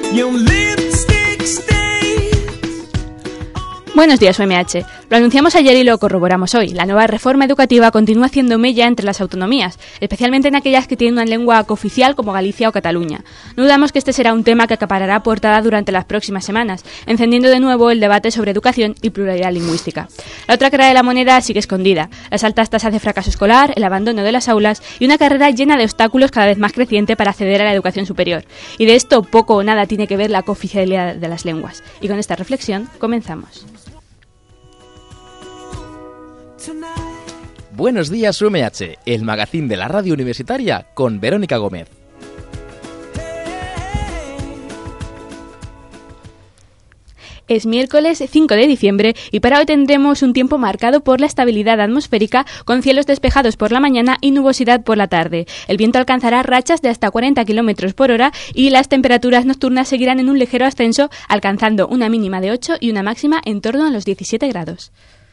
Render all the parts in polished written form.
Buenos días, UMH. Lo anunciamos ayer y lo corroboramos hoy. La nueva reforma educativa continúa haciendo mella entre las autonomías, especialmente en aquellas que tienen una lengua cooficial como Galicia o Cataluña. No dudamos que este será un tema que acaparará portada durante las próximas semanas, encendiendo de nuevo el debate sobre educación y pluralidad lingüística. La otra cara de la moneda sigue escondida: las altas tasas de fracaso escolar, el abandono de las aulas y una carrera llena de obstáculos cada vez más creciente para acceder a la educación superior. Y de esto poco o nada tiene que ver la cooficialidad de las lenguas. Y con esta reflexión comenzamos. Buenos días, UMH, el magazín de la radio universitaria con Verónica Gómez. Es miércoles 5 de diciembre y para hoy tendremos un tiempo marcado por la estabilidad atmosférica, con cielos despejados por la mañana y nubosidad por la tarde. El viento alcanzará rachas de hasta 40 km por hora y las temperaturas nocturnas seguirán en un ligero ascenso, alcanzando una mínima de 8 y una máxima en torno a los 17 grados.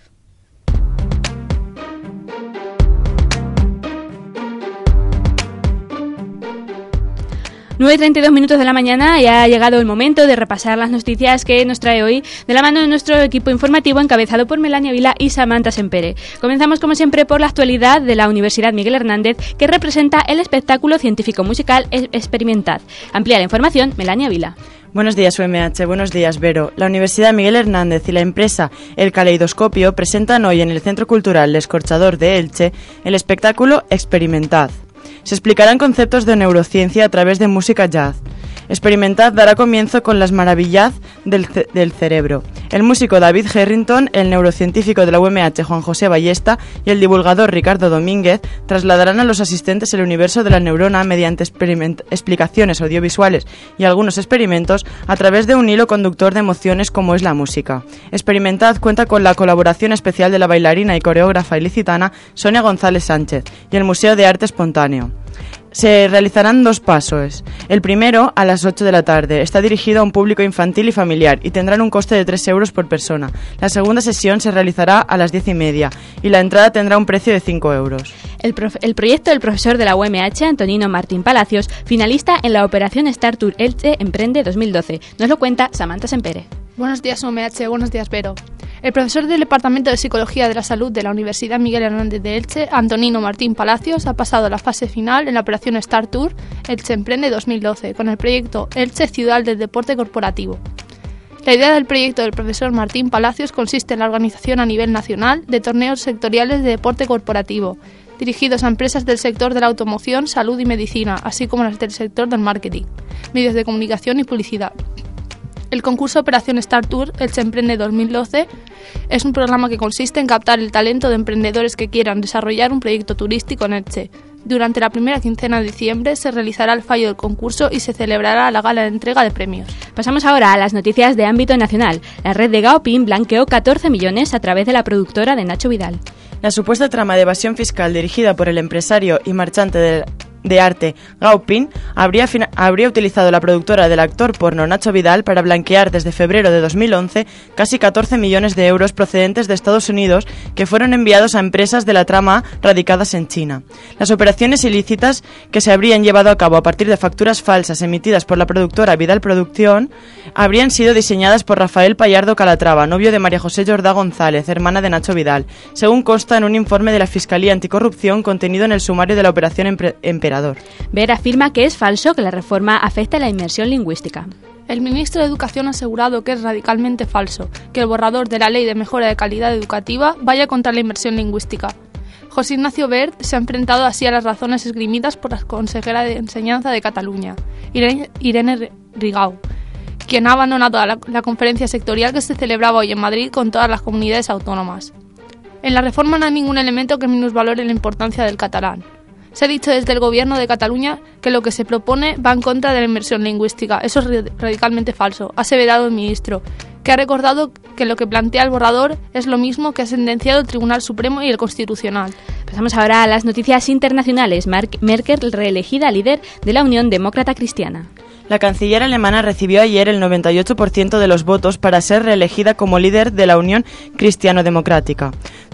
9:32 minutos de la mañana y ha llegado el momento de repasar las noticias que nos trae hoy de la mano de nuestro equipo informativo encabezado por Melania Vila y Samantha Sempere. Comenzamos como siempre por la actualidad de la Universidad Miguel Hernández, que representa el espectáculo científico-musical Experimentad. Amplía la información, Melania Vila. Buenos días, UMH. Buenos días, Vero. La Universidad Miguel Hernández y la empresa El Caleidoscopio presentan hoy en el Centro Cultural L'Escorxador de Elche el espectáculo Experimentad. Se explicarán conceptos de neurociencia a través de música jazz. Experimentad dará comienzo con las maravillas del cerebro. El músico David Harrington, el neurocientífico de la UMH Juan José Ballesta y el divulgador Ricardo Domínguez trasladarán a los asistentes el universo de la neurona mediante explicaciones audiovisuales y algunos experimentos a través de un hilo conductor de emociones como es la música. Experimentad cuenta con la colaboración especial de la bailarina y coreógrafa ilicitana Sonia González Sánchez y el Museo de Arte Espontáneo. Se realizarán 2 pasos. El primero a las 8 de la tarde. Está dirigido a un público infantil y familiar y tendrán un coste de 3 euros por persona. La segunda sesión se realizará a las 10:30 y la entrada tendrá un precio de 5 euros. El proyecto del profesor de la UMH, Antonino Martín Palacios, finalista en la Operación Star Tour Elche Emprende 2012. Nos lo cuenta Samantha Sempere. Buenos días, UMH. Buenos días, Vero. El profesor del Departamento de Psicología de la Salud de la Universidad Miguel Hernández de Elche, Antonino Martín Palacios, ha pasado la fase final en la Operación Star Tour Elche Emprende 2012 con el proyecto Elche Ciudad del Deporte Corporativo. La idea del proyecto del profesor Martín Palacios consiste en la organización a nivel nacional de torneos sectoriales de deporte corporativo, dirigidos a empresas del sector de la automoción, salud y medicina, así como las del sector del marketing, medios de comunicación y publicidad. El concurso Operación Star Tour Elche Emprende 2012 es un programa que consiste en captar el talento de emprendedores que quieran desarrollar un proyecto turístico en Elche. Durante la primera quincena de diciembre se realizará el fallo del concurso y se celebrará la gala de entrega de premios. Pasamos ahora a las noticias de ámbito nacional. La red de Gaopin blanqueó 14 millones a través de la productora de Nacho Vidal. La supuesta trama de evasión fiscal dirigida por el empresario y marchante de arte Gaopin habría utilizado la productora del actor porno Nacho Vidal para blanquear desde febrero de 2011 casi 14 millones de euros procedentes de Estados Unidos que fueron enviados a empresas de la trama radicadas en China. Las operaciones ilícitas que se habrían llevado a cabo a partir de facturas falsas emitidas por la productora Vidal Producción habrían sido diseñadas por Rafael Pallardo Calatrava, novio de María José Jordá González, hermana de Nacho Vidal, según consta en un informe de la Fiscalía Anticorrupción contenido en el sumario de la Operación Emperador. Ver afirma que es falso que la reforma afecte la inmersión lingüística. El ministro de Educación ha asegurado que es radicalmente falso que el borrador de la Ley de Mejora de Calidad Educativa vaya contra la inmersión lingüística. José Ignacio Wert se ha enfrentado así a las razones esgrimidas por la consejera de Enseñanza de Cataluña, Irene Rigau, quien ha abandonado la conferencia sectorial que se celebraba hoy en Madrid con todas las comunidades autónomas. En la reforma no hay ningún elemento que minusvalore la importancia del catalán. Se ha dicho desde el Gobierno de Cataluña que lo que se propone va en contra de la inmersión lingüística. Eso es radicalmente falso, ha aseverado el ministro, que ha recordado que lo que plantea el borrador es lo mismo que ha sentenciado el Tribunal Supremo y el Constitucional. Pasamos ahora a las noticias internacionales. Merkel reelegida líder de la Unión Demócrata Cristiana. La canciller alemana recibió ayer el 98% de los votos para ser reelegida como líder de la Unión Cristiano-Democrática.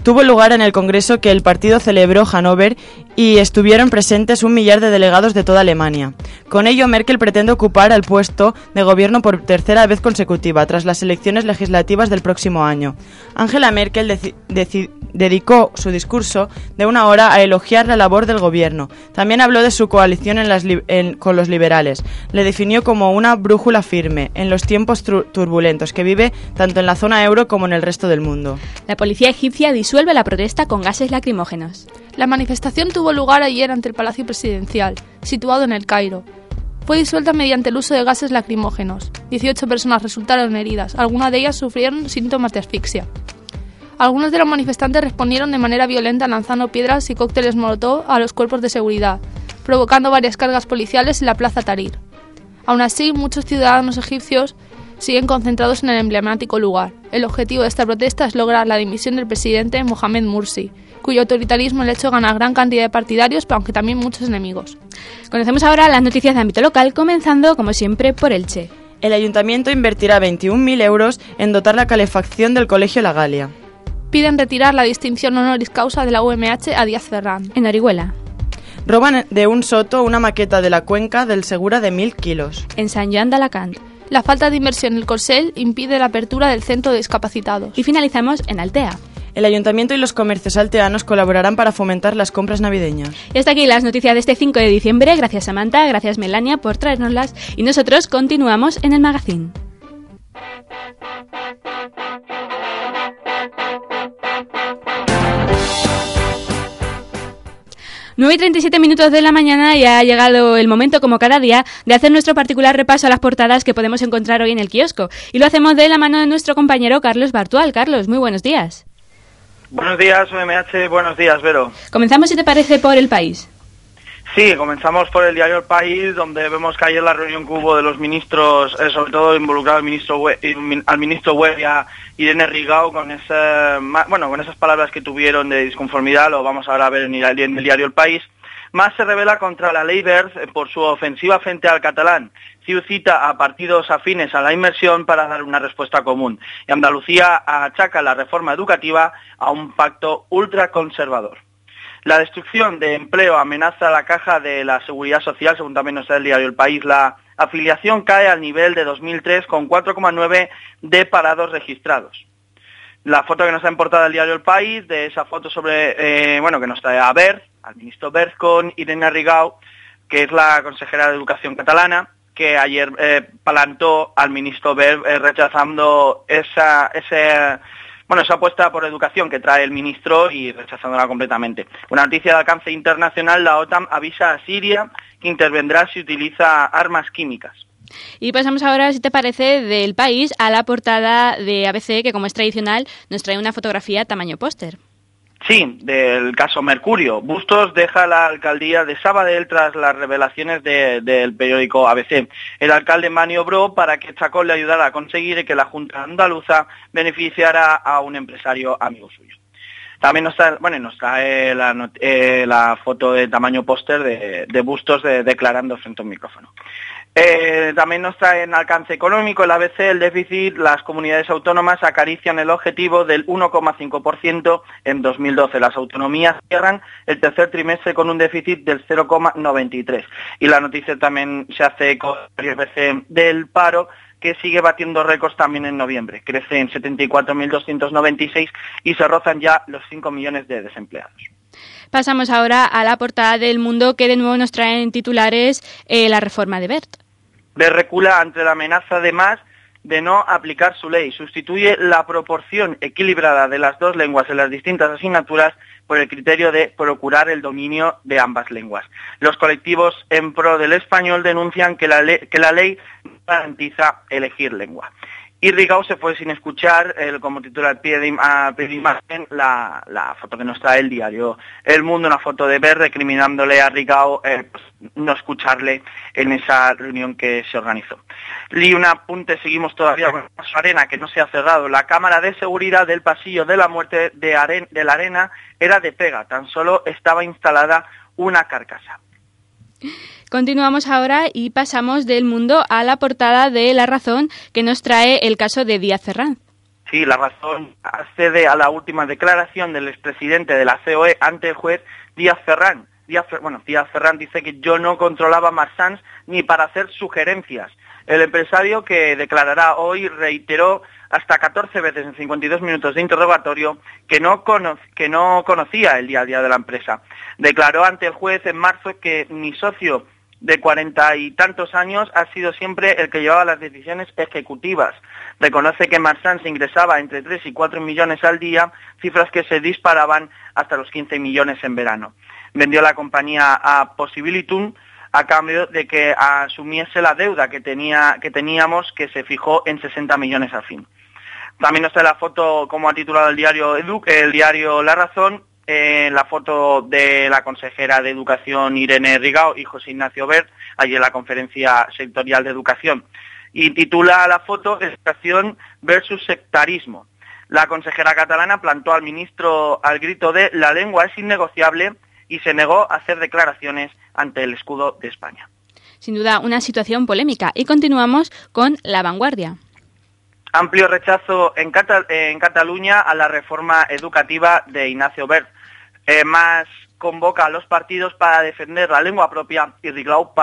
tuvo lugar en el congreso que el partido celebró Hannover y estuvieron presentes 1 millar de delegados de toda Alemania. Con ello, Merkel pretende ocupar el puesto de gobierno por tercera vez consecutiva, tras las elecciones legislativas del próximo año. Angela Merkel dedicó su discurso de 1 hora a elogiar la labor del gobierno. También habló de su coalición con los liberales. Le definió como una brújula firme en los tiempos turbulentos que vive tanto en la zona euro como en el resto del mundo. La policía egipcia disuelve la protesta con gases lacrimógenos. La manifestación tuvo lugar ayer ante el Palacio Presidencial, situado en El Cairo. Fue disuelta mediante el uso de gases lacrimógenos. 18 personas resultaron heridas, algunas de ellas sufrieron síntomas de asfixia. Algunos de los manifestantes respondieron de manera violenta lanzando piedras y cócteles molotov a los cuerpos de seguridad, provocando varias cargas policiales en la Plaza Tahrir. Aún así, muchos ciudadanos egipcios siguen concentrados en el emblemático lugar. El objetivo de esta protesta es lograr la dimisión del presidente Mohamed Morsi, cuyo autoritarismo le ha hecho ganar gran cantidad de partidarios, pero aunque también muchos enemigos. Conocemos ahora las noticias de ámbito local, comenzando, como siempre, por Elche. El ayuntamiento invertirá 21.000 euros en dotar la calefacción del Colegio La Galia. Piden retirar la distinción honoris causa de la UMH a Díaz Ferrán. En Orihuela. Roban de un soto una maqueta de la cuenca del Segura de 1.000 kilos. En Sant Joan d'Alacant. La falta de inversión en el Consell impide la apertura del centro de discapacitados. Y finalizamos en Altea. El ayuntamiento y los comercios alteanos colaborarán para fomentar las compras navideñas. Y hasta aquí las noticias de este 5 de diciembre. Gracias Samantha, gracias Melania por traernoslas. Y nosotros continuamos en el magazine. Nueve y 37 minutos de la mañana y ha llegado el momento, como cada día, de hacer nuestro particular repaso a las portadas que podemos encontrar hoy en el kiosco. Y lo hacemos de la mano de nuestro compañero Carlos Bartual. Carlos, muy buenos días. Buenos días, OMH, buenos días, Vero. Comenzamos, si te parece, por El País. Sí, comenzamos por el diario El País, donde vemos que ayer la reunión que hubo de los ministros, sobre todo involucrado al ministro Webb y a Irene Rigau, con esas palabras que tuvieron de disconformidad, lo vamos ahora a ver en el diario El País. Más se revela contra la ley Wert por su ofensiva frente al catalán. CiU cita a partidos afines a la inmersión para dar una respuesta común. Y Andalucía achaca la reforma educativa a un pacto ultraconservador. La destrucción de empleo amenaza la caja de la Seguridad Social, según también nos da el diario El País. La afiliación cae al nivel de 2003 con 4,9 de parados registrados. La foto que nos da en portada del diario El País, de esa foto que nos trae a Wert, al ministro Wert, con Irene Rigau, que es la consejera de Educación catalana, que ayer plantó al ministro Wert rechazando esa apuesta por educación que trae el ministro y rechazándola completamente. Una noticia de alcance internacional: la OTAN avisa a Siria que intervendrá si utiliza armas químicas. Y pasamos ahora, si te parece, del País a la portada de ABC, que como es tradicional nos trae una fotografía tamaño póster. Sí, del caso Mercurio. Bustos deja la alcaldía de Sabadell tras las revelaciones del periódico ABC. El alcalde maniobró para que Chacón le ayudara a conseguir que la Junta Andaluza beneficiara a un empresario amigo suyo. También nos trae la foto de tamaño póster de Bustos declarando frente a un micrófono. También nos trae en alcance económico el ABC el déficit. Las comunidades autónomas acarician el objetivo del 1,5% en 2012. Las autonomías cierran el tercer trimestre con un déficit del 0,93. Y la noticia también se hace eco del ABC del paro, que sigue batiendo récords también en noviembre. Crece en 74.296 y se rozan ya los 5 millones de desempleados. Pasamos ahora a la portada del Mundo, que de nuevo nos trae en titulares la reforma de Wert. Wert recula ante la amenaza de Mas de no aplicar su ley. Sustituye la proporción equilibrada de las dos lenguas en las distintas asignaturas por el criterio de procurar el dominio de ambas lenguas. Los colectivos en pro del español denuncian que la ley garantiza elegir lengua. Y Rigau se fue sin escuchar, como titula a pie de imagen, la foto que nos trae el diario El Mundo, una foto de Wert recriminándole a Rigau no escucharle en esa reunión que se organizó. Y un apunte, seguimos todavía con Paso Arena, que no se ha cerrado. La cámara de seguridad del pasillo de la muerte de la Arena era de pega, tan solo estaba instalada una carcasa. Continuamos ahora y pasamos del Mundo a la portada de La Razón, que nos trae el caso de Díaz Ferrán. Sí, La Razón accede a la última declaración del expresidente de la COE ante el juez Díaz Ferrán. Díaz Ferrán dice que yo no controlaba Marsans ni para hacer sugerencias. El empresario que declarará hoy reiteró hasta 14 veces en 52 minutos de interrogatorio que no conocía el día a día de la empresa. Declaró ante el juez en marzo que mi socio de 40 y tantos años ha sido siempre el que llevaba las decisiones ejecutivas. Reconoce que Marsans ingresaba entre 3 y 4 millones al día, cifras que se disparaban hasta los 15 millones en verano. Vendió la compañía a Possibilitum a cambio de que asumiese la deuda que teníamos, que se fijó en 60 millones al fin. También nos trae la foto, como ha titulado el diario La Razón, la foto de la consejera de Educación Irene Rigau y José Ignacio Wert, allí en la conferencia sectorial de Educación. Y titula la foto Educación versus sectarismo. La consejera catalana plantó al ministro al grito de la lengua es innegociable y se negó a hacer declaraciones ante el escudo de España. Sin duda, una situación polémica. Y continuamos con La Vanguardia. Amplio rechazo en Cataluña a la reforma educativa de Ignacio Wert. Mas convoca a los partidos para defender la lengua propia y Rigau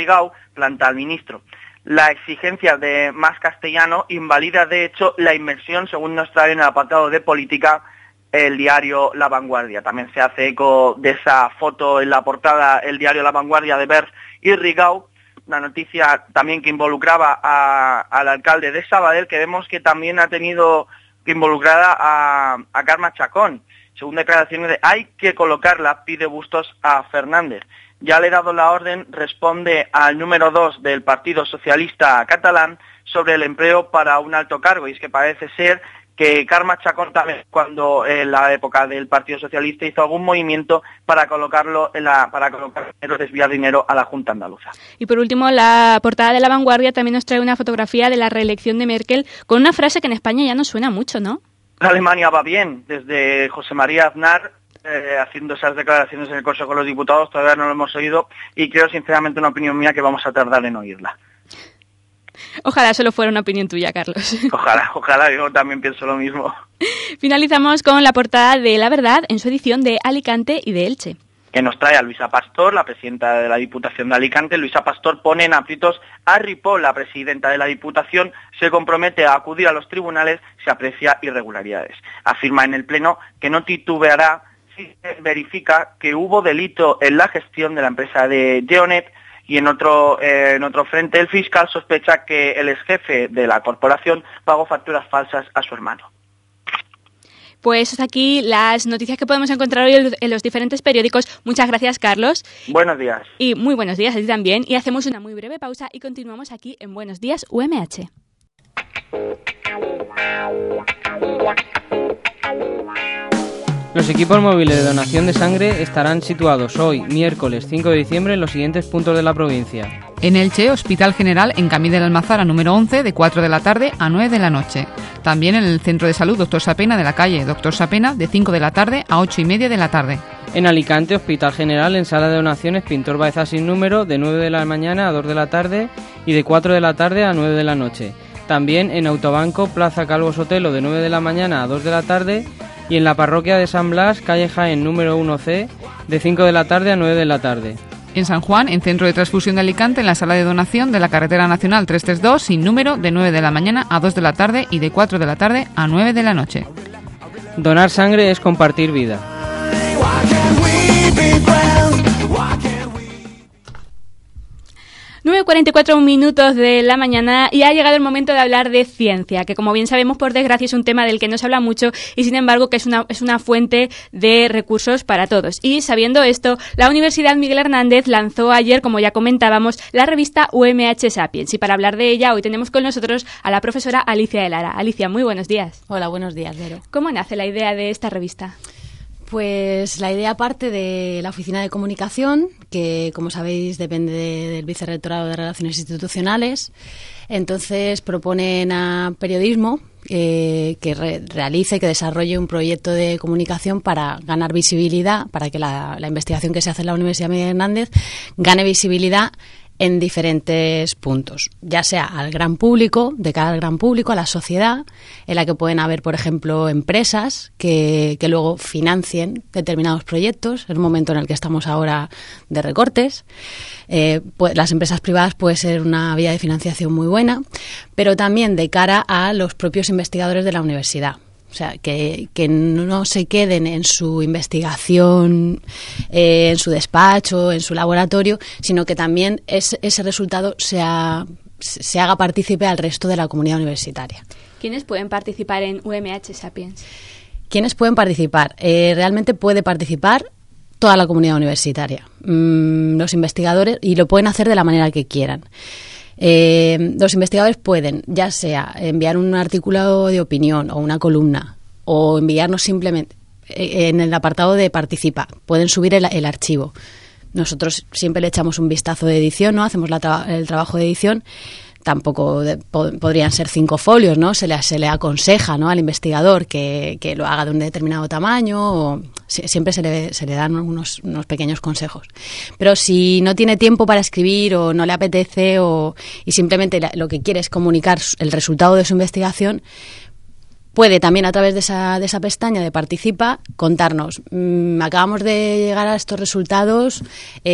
planta al ministro. La exigencia de más castellano invalida de hecho la inmersión, según nos trae en el apartado de política el diario La Vanguardia. También se hace eco de esa foto en la portada el diario La Vanguardia de Wert y Rigau, una noticia también que involucraba al alcalde de Sabadell, que vemos que también ha tenido involucrada a Carme Chacón. Según declaraciones de hay que colocarla, pide Bustos a Fernández. Ya le he dado la orden, responde al número 2 del Partido Socialista catalán sobre el empleo para un alto cargo. Y es que parece ser que Carme Chacón también, cuando en la época del Partido Socialista hizo algún movimiento para colocarlo desviar dinero a la Junta Andaluza. Y por último, la portada de La Vanguardia también nos trae una fotografía de la reelección de Merkel con una frase que en España ya no suena mucho, ¿no? Alemania va bien, desde José María Aznar haciendo esas declaraciones en el Consejo de los Diputados, todavía no lo hemos oído y creo sinceramente una opinión mía que vamos a tardar en oírla. Ojalá solo fuera una opinión tuya, Carlos. Ojalá, yo también pienso lo mismo. Finalizamos con la portada de La Verdad en su edición de Alicante y de Elche, que nos trae a Luisa Pastor, la presidenta de la Diputación de Alicante. Luisa Pastor pone en aprietos a Ripoll, la presidenta de la Diputación, se compromete a acudir a los tribunales si aprecia irregularidades. Afirma en el Pleno que no titubeará si se verifica que hubo delito en la gestión de la empresa de Geonet. Y en otro frente, el fiscal sospecha que el exjefe de la corporación pagó facturas falsas a su hermano. Pues hasta aquí las noticias que podemos encontrar hoy en los diferentes periódicos. Muchas gracias, Carlos. Buenos días. Y muy buenos días a ti también. Y hacemos una muy breve pausa y continuamos aquí en Buenos Días UMH. Los equipos móviles de donación de sangre estarán situados hoy, miércoles 5 de diciembre, en los siguientes puntos de la provincia. En Elche, Hospital General en Camí de la Almazara número 11, de 4 de la tarde a 9 de la noche. También en el Centro de Salud Dr. Sapena de la calle Dr. Sapena, de 5 de la tarde a 8 y media de la tarde. En Alicante, Hospital General en Sala de Donaciones Pintor Baeza sin número, de 9 de la mañana a 2 de la tarde y de 4 de la tarde a 9 de la noche. También en Autobanco, Plaza Calvo Sotelo, de 9 de la mañana a 2 de la tarde y en la parroquia de San Blas, calle Jaén número 1C, de 5 de la tarde a 9 de la tarde. En San Juan, en Centro de Transfusión de Alicante, en la sala de donación de la Carretera Nacional 332, sin número, de 9 de la mañana a 2 de la tarde y de 4 de la tarde a 9 de la noche. Donar sangre es compartir vida. 9:44 minutos de la mañana y ha llegado el momento de hablar de ciencia, que como bien sabemos, por desgracia, es un tema del que no se habla mucho y sin embargo que es una fuente de recursos para todos. Y sabiendo esto, la Universidad Miguel Hernández lanzó ayer, como ya comentábamos, la revista UMH Sapiens. Y para hablar de ella, hoy tenemos con nosotros a la profesora Alicia de Lara. Alicia, muy buenos días. Hola, buenos días, Vero. ¿Cómo nace la idea de esta revista? Pues la idea parte de la Oficina de Comunicación, que como sabéis depende del Vicerrectorado de Relaciones Institucionales. Entonces proponen a periodismo que realice, que desarrolle un proyecto de comunicación para ganar visibilidad, para que la investigación que se hace en la Universidad Miguel Hernández gane visibilidad en diferentes puntos, ya sea al gran público, de cara al gran público, a la sociedad, en la que pueden haber, por ejemplo, empresas que luego financien determinados proyectos, en un momento en el que estamos ahora de recortes. Pues las empresas privadas puede ser una vía de financiación muy buena, pero también de cara a los propios investigadores de la universidad. O sea, que no se queden en su investigación, en su despacho, en su laboratorio, sino que también ese resultado se haga partícipe al resto de la comunidad universitaria. ¿Quiénes pueden participar en UMH Sapiens? ¿Quiénes pueden participar? Realmente puede participar toda la comunidad universitaria, los investigadores, y lo pueden hacer de la manera que quieran. Los investigadores pueden, ya sea enviar un artículo de opinión o una columna, o enviarnos simplemente en el apartado de participa, pueden subir el archivo. Nosotros siempre le echamos un vistazo de edición, ¿no? Hacemos el trabajo de edición. Tampoco podrían ser 5 folios, ¿no? Se le aconseja, ¿no?, al investigador que lo haga de un determinado tamaño, o siempre se le dan unos pequeños consejos. Pero si no tiene tiempo para escribir o no le apetece y simplemente lo que quiere es comunicar el resultado de su investigación, puede también a través de esa pestaña de Participa contarnos, acabamos de llegar a estos resultados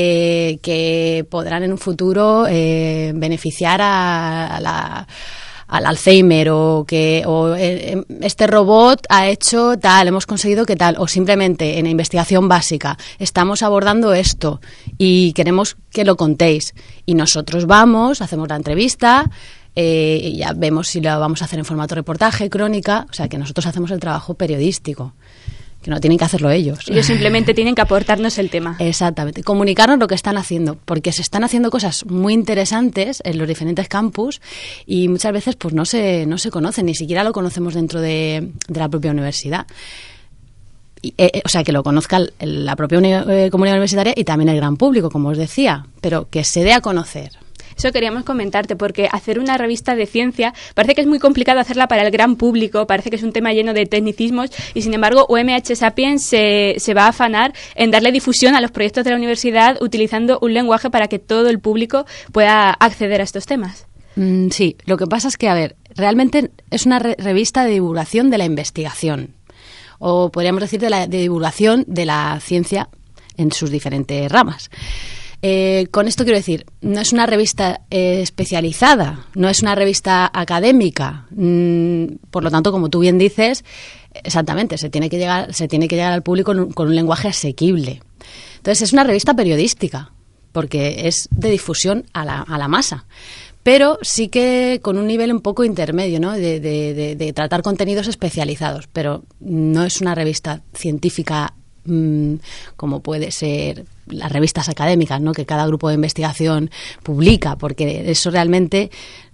que podrán en un futuro beneficiar al Alzheimer, o este robot ha hecho tal, hemos conseguido que tal, o simplemente en investigación básica estamos abordando esto y queremos que lo contéis. Y nosotros hacemos la entrevista, y ya vemos si lo vamos a hacer en formato reportaje, crónica, o sea que nosotros hacemos el trabajo periodístico, que no tienen que hacerlo ellos. Ellos simplemente tienen que aportarnos el tema. Exactamente, comunicarnos lo que están haciendo, porque se están haciendo cosas muy interesantes en los diferentes campus y muchas veces pues no se conocen, ni siquiera lo conocemos dentro de la propia universidad. O sea, que lo conozca la propia comunidad universitaria y también el gran público, como os decía, pero que se dé a conocer. Eso queríamos comentarte, porque hacer una revista de ciencia parece que es muy complicado hacerla para el gran público, parece que es un tema lleno de tecnicismos y, sin embargo, UMH Sapiens se va a afanar en darle difusión a los proyectos de la universidad utilizando un lenguaje para que todo el público pueda acceder a estos temas. Sí, lo que pasa es que, a ver, realmente es una revista de divulgación de la investigación, o podríamos decir de divulgación de la ciencia en sus diferentes ramas. Con esto quiero decir, no es una revista especializada, no es una revista académica, por lo tanto, como tú bien dices, exactamente, se tiene que llegar al público con un lenguaje asequible. Entonces, es una revista periodística, porque es de difusión a la masa, pero sí que con un nivel un poco intermedio, ¿no?, de tratar contenidos especializados, pero no es una revista científica como puede ser las revistas académicas, ¿no?, que cada grupo de investigación publica, porque eso realmente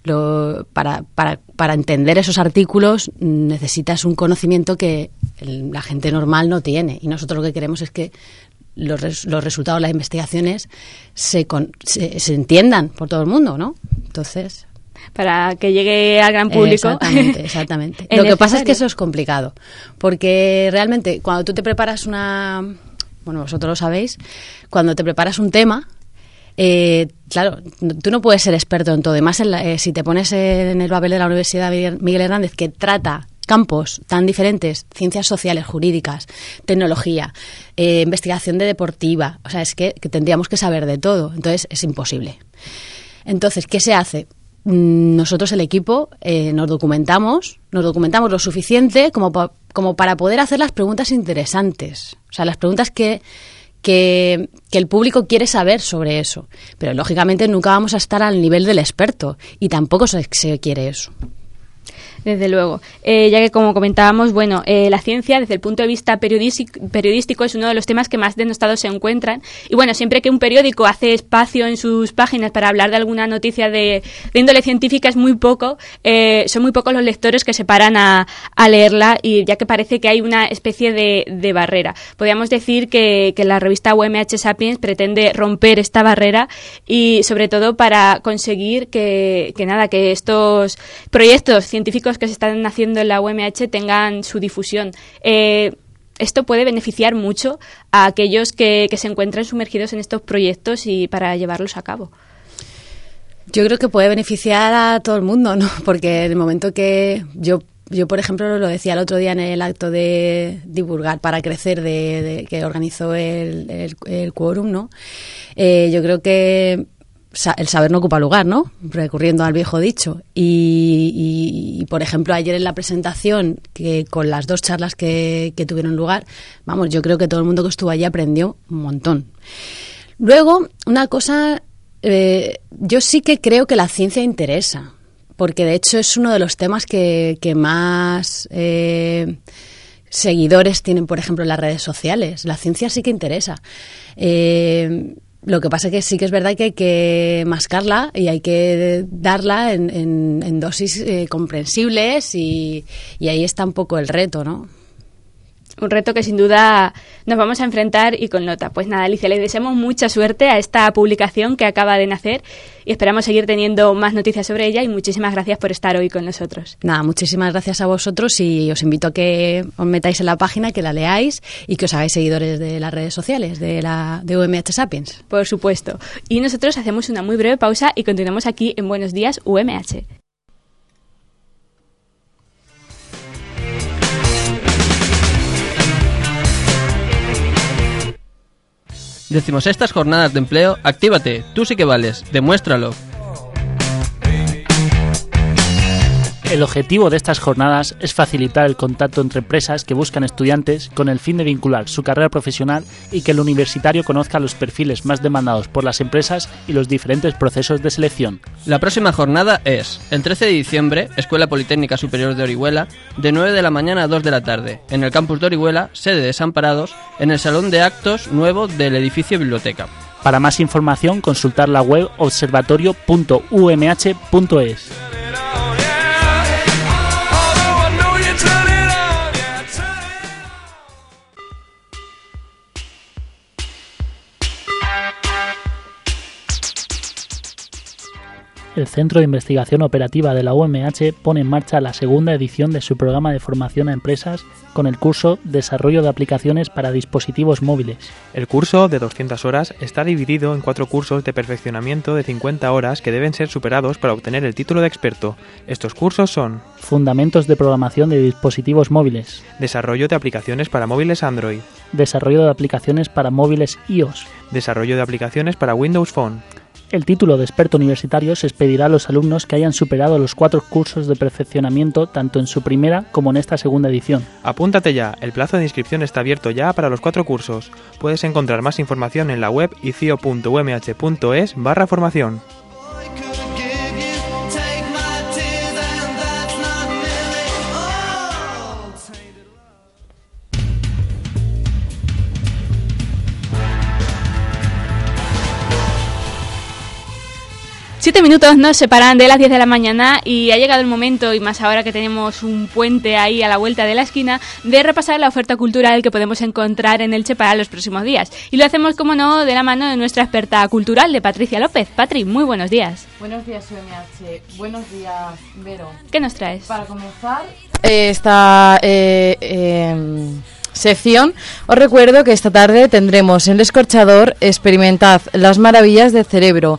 para entender esos artículos necesitas un conocimiento que la gente normal no tiene, y nosotros lo que queremos es que los resultados de las investigaciones se entiendan por todo el mundo, ¿no? Entonces, para que llegue al gran público. Exactamente. Lo que pasa es que eso es complicado, porque realmente cuando tú te preparas vosotros lo sabéis, cuando te preparas un tema, claro, tú no puedes ser experto en todo. Además, si te pones en el papel de la Universidad Miguel Hernández, que trata campos tan diferentes, ciencias sociales, jurídicas, tecnología, investigación deportiva, o sea, es que tendríamos que saber de todo, entonces es imposible. Entonces, ¿qué se hace? Nosotros, el equipo, nos documentamos lo suficiente como para poder hacer las preguntas interesantes, o sea, las preguntas que el público quiere saber sobre eso, pero lógicamente nunca vamos a estar al nivel del experto y tampoco se quiere eso. Desde luego. Ya que, como comentábamos, la ciencia, desde el punto de vista periodístico, es uno de los temas que más denostados se encuentran. Y bueno, siempre que un periódico hace espacio en sus páginas para hablar de alguna noticia de índole científica, son muy pocos los lectores que se paran a leerla, y ya que parece que hay una especie de barrera. Podríamos decir que la revista UMH Sapiens pretende romper esta barrera, y sobre todo para conseguir que estos proyectos científicos que se están haciendo en la UMH tengan su difusión. Esto puede beneficiar mucho a aquellos que se encuentran sumergidos en estos proyectos y para llevarlos a cabo. Yo creo que puede beneficiar a todo el mundo, ¿no? Porque en el momento que yo por ejemplo, lo decía el otro día en el acto de divulgar para crecer que organizó el quórum, ¿no? Yo creo que el saber no ocupa lugar, ¿no? Recurriendo al viejo dicho. Y por ejemplo, ayer en la presentación, que con las 2 charlas que tuvieron lugar, vamos, yo creo que todo el mundo que estuvo allí aprendió un montón. Luego, una cosa, yo sí que creo que la ciencia interesa, porque de hecho es uno de los temas que más seguidores tienen, por ejemplo, en las redes sociales. La ciencia sí que interesa. Lo que pasa es que sí que es verdad que hay que mascarla y hay que darla en dosis comprensibles y ahí está un poco el reto, ¿no? Un reto que sin duda nos vamos a enfrentar y con nota. Pues nada, Alicia, le deseamos mucha suerte a esta publicación que acaba de nacer y esperamos seguir teniendo más noticias sobre ella y muchísimas gracias por estar hoy con nosotros. Nada, muchísimas gracias a vosotros y os invito a que os metáis en la página, que la leáis y que os hagáis seguidores de las redes sociales de UMH Sapiens. Por supuesto. Y nosotros hacemos una muy breve pausa y continuamos aquí en Buenos Días UMH. Decimosextas jornadas de empleo, actívate, tú sí que vales, demuéstralo. El objetivo de estas jornadas es facilitar el contacto entre empresas que buscan estudiantes con el fin de vincular su carrera profesional y que el universitario conozca los perfiles más demandados por las empresas y los diferentes procesos de selección. La próxima jornada es el 13 de diciembre, Escuela Politécnica Superior de Orihuela, de 9 de la mañana a 2 de la tarde, en el campus de Orihuela, sede de Desamparados, en el salón de actos nuevo del edificio biblioteca. Para más información, consultar la web observatorio.umh.es. El Centro de Investigación Operativa de la UMH pone en marcha la segunda edición de su programa de formación a empresas con el curso Desarrollo de aplicaciones para dispositivos móviles. El curso, de 200 horas, está dividido en 4 cursos de perfeccionamiento de 50 horas que deben ser superados para obtener el título de experto. Estos cursos son: Fundamentos de programación de dispositivos móviles, Desarrollo de aplicaciones para móviles Android, Desarrollo de aplicaciones para móviles iOS, Desarrollo de aplicaciones para Windows Phone. El título de experto universitario se expedirá a los alumnos que hayan superado los 4 cursos de perfeccionamiento tanto en su primera como en esta segunda edición. Apúntate ya, el plazo de inscripción está abierto ya para los 4 cursos. Puedes encontrar más información en la web icio.umh.es/formación. 7 minutos nos separan de las 10 de la mañana y ha llegado el momento, y más ahora que tenemos un puente ahí a la vuelta de la esquina, de repasar la oferta cultural que podemos encontrar en Elche para los próximos días. Y lo hacemos, como no, de la mano de nuestra experta cultural, de Patricia López. Patri, muy buenos días. Buenos días, UMH. Buenos días, Vero. ¿Qué nos traes? Para comenzar, esta sección, os recuerdo que esta tarde tendremos en el Escorchador Experimentad las maravillas del cerebro,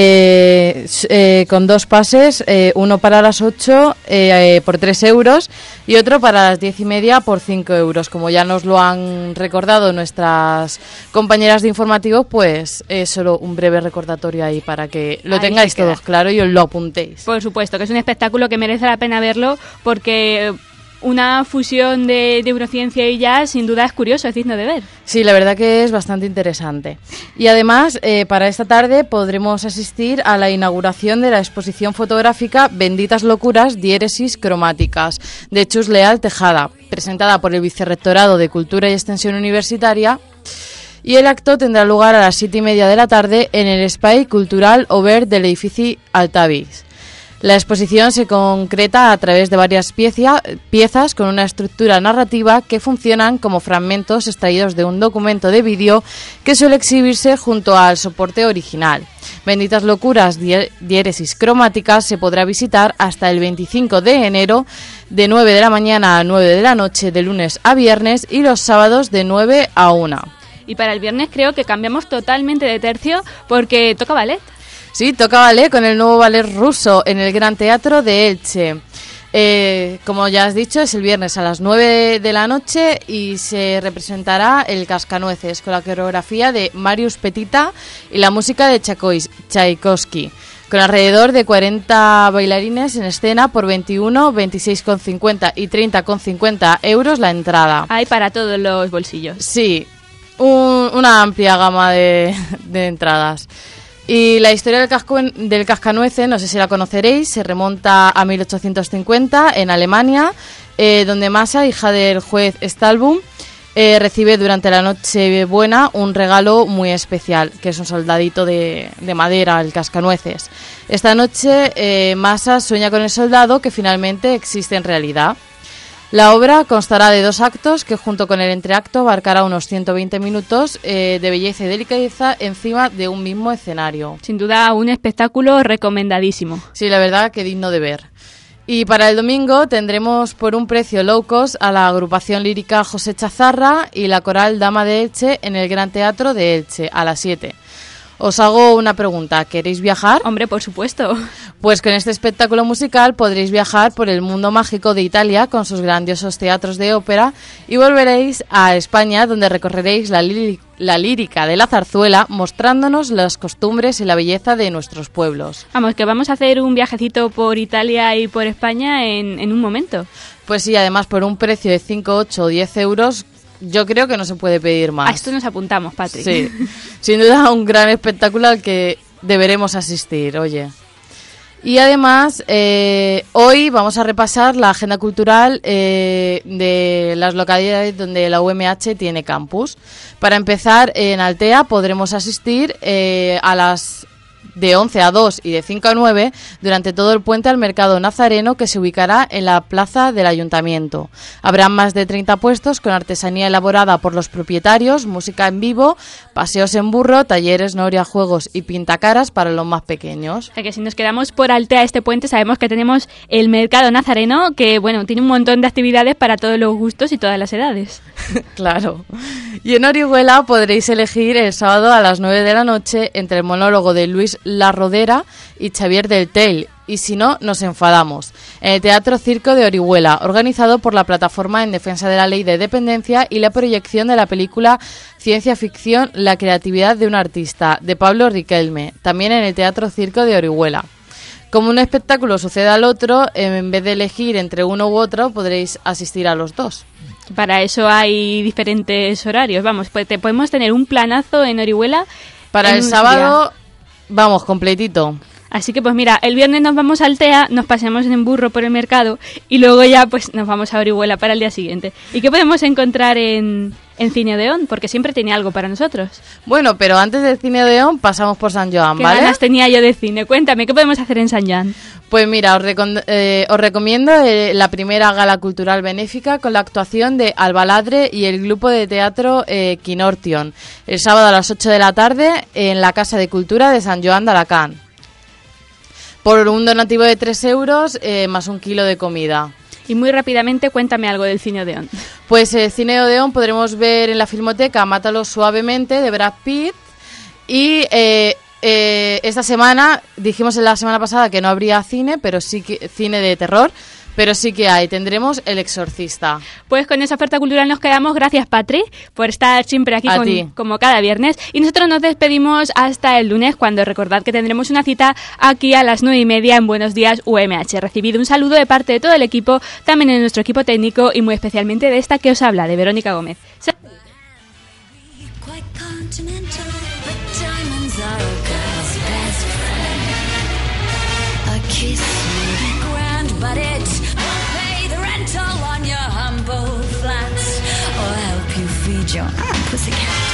con 2 pases, uno para las 8 por 3 euros y otro para las 10:30 por 5 euros. Como ya nos lo han recordado nuestras compañeras de informativo, pues es solo un breve recordatorio ahí para que lo tengáis todos claro y os lo apuntéis. Por supuesto, que es un espectáculo que merece la pena verlo porque una fusión de neurociencia y jazz sin duda es curioso, es digno de ver. Sí, la verdad que es bastante interesante. Y además, para esta tarde podremos asistir a la inauguración de la exposición fotográfica Benditas locuras, diéresis cromáticas, de Chus Leal Tejada, presentada por el Vicerrectorado de Cultura y Extensión Universitaria. Y el acto tendrá lugar a las 7:30 de la tarde en el Espai Cultural Obert del edificio Altavis. La exposición se concreta a través de varias piezas con una estructura narrativa que funcionan como fragmentos extraídos de un documento de vídeo que suele exhibirse junto al soporte original. Benditas locuras, diéresis cromáticas se podrá visitar hasta el 25 de enero de 9 de la mañana a 9 de la noche de lunes a viernes y los sábados de 9 a 1. Y para el viernes creo que cambiamos totalmente de tercio porque toca ballet. Sí, toca ballet con el nuevo ballet ruso en el Gran Teatro de Elche. Como ya has dicho, es el viernes a las 9 de la noche y se representará el Cascanueces con la coreografía de Marius Petita y la música de Tchaikovsky, con alrededor de 40 bailarines en escena por 21, 26,50 y 30,50 euros la entrada. Hay para todos los bolsillos. Sí, una amplia gama de entradas. Y la historia del Cascanueces, no sé si la conoceréis, se remonta a 1850 en Alemania, donde Masa, hija del juez Stahlbaum, recibe durante la Nochebuena un regalo muy especial, que es un soldadito de madera, el Cascanueces. Esta noche Masa sueña con el soldado que finalmente existe en realidad. La obra constará de 2 actos que junto con el entreacto abarcará unos 120 minutos de belleza y delicadeza encima de un mismo escenario. Sin duda un espectáculo recomendadísimo. Sí, la verdad que digno de ver. Y para el domingo tendremos por un precio low cost a la agrupación lírica José Chazarra y la coral Dama de Elche en el Gran Teatro de Elche a las 7. Os hago una pregunta, ¿queréis viajar? Hombre, por supuesto. Pues con este espectáculo musical podréis viajar por el mundo mágico de Italia con sus grandiosos teatros de ópera y volveréis a España, donde recorreréis la lírica de la zarzuela, mostrándonos las costumbres y la belleza de nuestros pueblos. Vamos, que vamos a hacer un viajecito por Italia y por España en un momento. Pues sí, además por un precio de 5, 8 o 10 euros... Yo creo que no se puede pedir más. A esto nos apuntamos, Patrick. Sí, sin duda un gran espectáculo al que deberemos asistir, oye. Y además, hoy vamos a repasar la agenda cultural de las localidades donde la UMH tiene campus. Para empezar, en Altea podremos asistir a las... de 11 a 2 y de 5 a 9 durante todo el puente al Mercado Nazareno, que se ubicará en la plaza del Ayuntamiento. Habrá más de 30 puestos con artesanía elaborada por los propietarios, música en vivo, paseos en burro, talleres, noria, juegos y pintacaras para los más pequeños. O sea que si nos quedamos por Altea este puente sabemos que tenemos el Mercado Nazareno, que bueno, tiene un montón de actividades para todos los gustos y todas las edades. Claro. Y en Orihuela podréis elegir el sábado a las 9 de la noche entre el monólogo de Luis La Rodera y Xavier del Tell, y si no, nos enfadamos, en el Teatro Circo de Orihuela, organizado por la Plataforma en Defensa de la Ley de Dependencia y la proyección de la película Ciencia Ficción, La creatividad de un artista, de Pablo Riquelme, también en el Teatro Circo de Orihuela. Como un espectáculo sucede al otro, en vez de elegir entre uno u otro, podréis asistir a los dos. Para eso hay diferentes horarios. Vamos, pues podemos tener un planazo en Orihuela. Para el sábado, vamos, completito. Así que pues mira, el viernes nos vamos a Altea, nos paseamos en burro por el mercado y luego ya pues nos vamos a Orihuela para el día siguiente. ¿Y qué podemos encontrar en Cine Odeón? Porque siempre tiene algo para nosotros. Bueno, pero antes del Cine Odeón pasamos por San Joan, ¿vale? ¿Qué ganas tenía yo de cine? Cuéntame, ¿qué podemos hacer en San Joan? Pues mira, os recomiendo la primera gala cultural benéfica con la actuación de Albaladre y el grupo de teatro Quinortion, el sábado a las 8 de la tarde en la Casa de Cultura de San Joan de Alacant. Por un donativo de 3 euros más 1 kilo de comida. Y muy rápidamente cuéntame algo del Cine Odeón. Pues el Cine Odeón podremos ver en la Filmoteca Mátalo suavemente de Brad Pitt y esta semana, dijimos en la semana pasada que no habría cine, pero sí que cine de terror, pero sí que hay. Tendremos El Exorcista. Pues con esa oferta cultural nos quedamos. Gracias, Patri, por estar siempre aquí como cada viernes. Y nosotros nos despedimos hasta el lunes, cuando recordad que tendremos una cita aquí a las 9:30 en Buenos Días UMH. Recibido un saludo de parte de todo el equipo, también de nuestro equipo técnico y muy especialmente de esta que os habla, de Verónica Gómez. But it won't pay the rental on your humble flats or help you feed your pussycat.